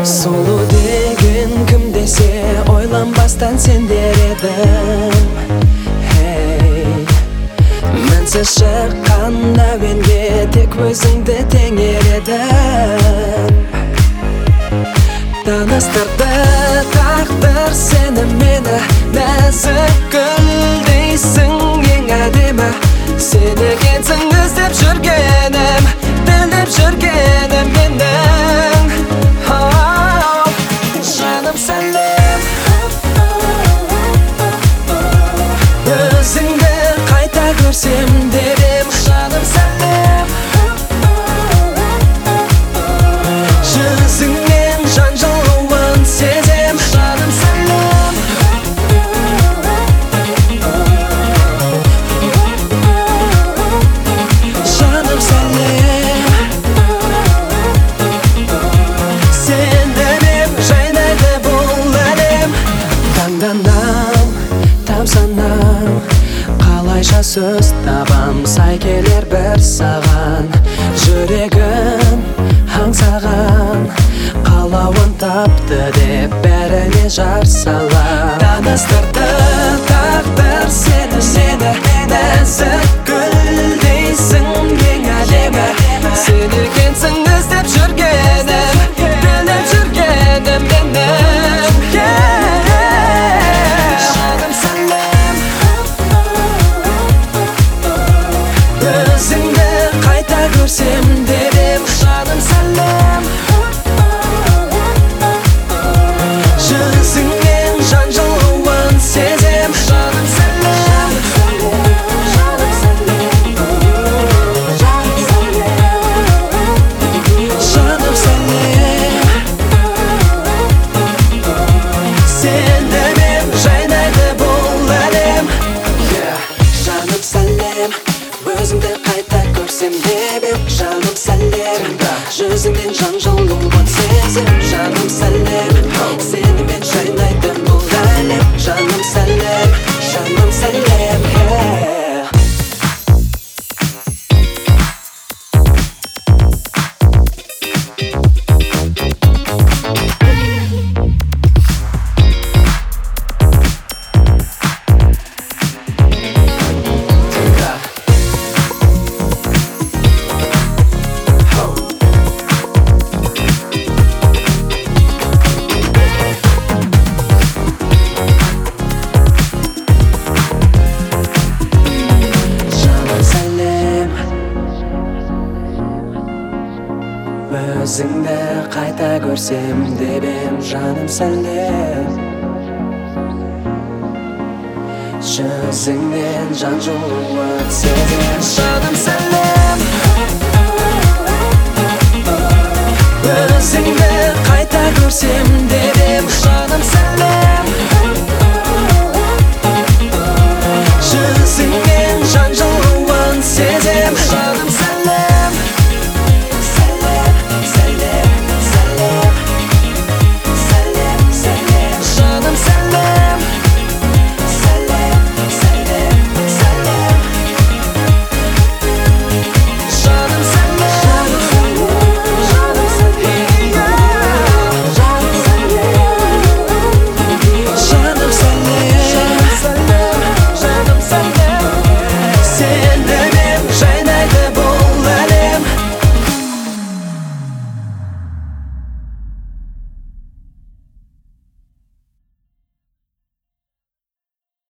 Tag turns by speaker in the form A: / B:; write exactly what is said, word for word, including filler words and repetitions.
A: Сұлу деген кім десе ойланбастан сендер едім. Hey, мінсіз шыққан әуенге тек өзіңді теңер едім. Таныстырды тағдыр сені мені, нәзік гүлдейсің ең әдемі. Сені екенсің іздеп жүргенім, біліп жүргенім менің. Ау, жаным сәлем, өзіңді қайта көрсем деп ем. Жаным сәлем, жүзіңнен жан жылуын сезем. Жаным сәлем, жаным сәлем, сендермен жайнайды бұл әлем. Таңданам, тамсанам, қалайша сөз табам, сай келер бір саған. Жүрегім аңсаған, қалауын тапты деп бәріне жар салам. Таныстырды тағдыр сені мені, нәзік гүлдейсің ең әдемі. Сен екенсің іздеп жүргенім, біліп жүргенім менің. Жаным сәлем, өзіңді қайта көрсем деп ем. Жаным сәлем, жүзіңнен жан жылуын сезем. Жаным сәлем, жаным сәлем, жаным сәлем, сендермен жайнайды бұл әлем. Жаным сәлем, өзіңді қайта көрсем деп ем. Жаным сәлем, жүзіңнен жан жылуын сезем. Жаным сәлем, сенімен жайнайды бұл әлем. Жаным сәлем, жаным сәлем, yeah. Өзіңді қайта көрсем деп ем. Жаным сәлем, жүзіңнен жан жылуын сезем. Жаным сәлем, өзіңді қайта көрсем деп